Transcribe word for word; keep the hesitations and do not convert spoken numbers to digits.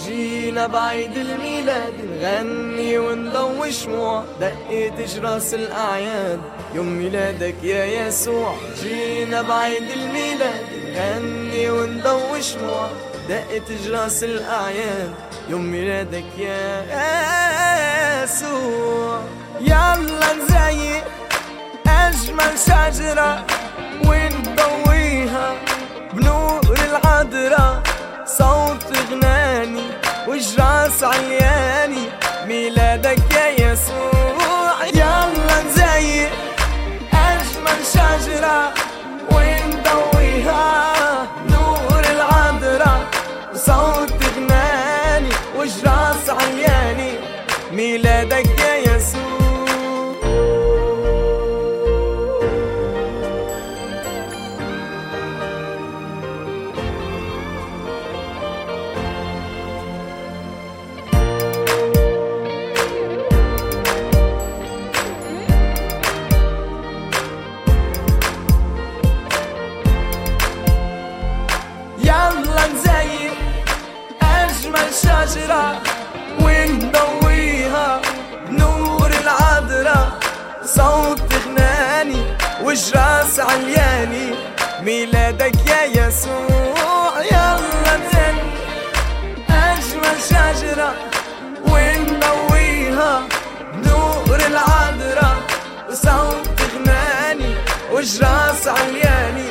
جينا بعيد الميلاد نغني ونضوي شموع، دقيت جراس الأعياد يوم ميلادك يا يسوع. جينا بعيد الميلاد نغني وندوي شموع، دقيت جراس الأعياد يوم ميلادك يا يسوع. يلا نزيق أجمل شجرة ونضويها بنور العذراء، صوت غناني وجراس علياني ميلادك يا يسوع. يلا نزيق أجمل شجرة ونضويها بنور العذراء، صوت غناني وجراس علياني ميلادك يا يسوع. يلا نزين أجمل شجرة ونضويها بنور العذراء، صوت غناني وجراس علياني ميلادك يا يسوع. يلا نزين أجمل شجرة ونضويها بنور العذراء، صوت غناني وجراس علياني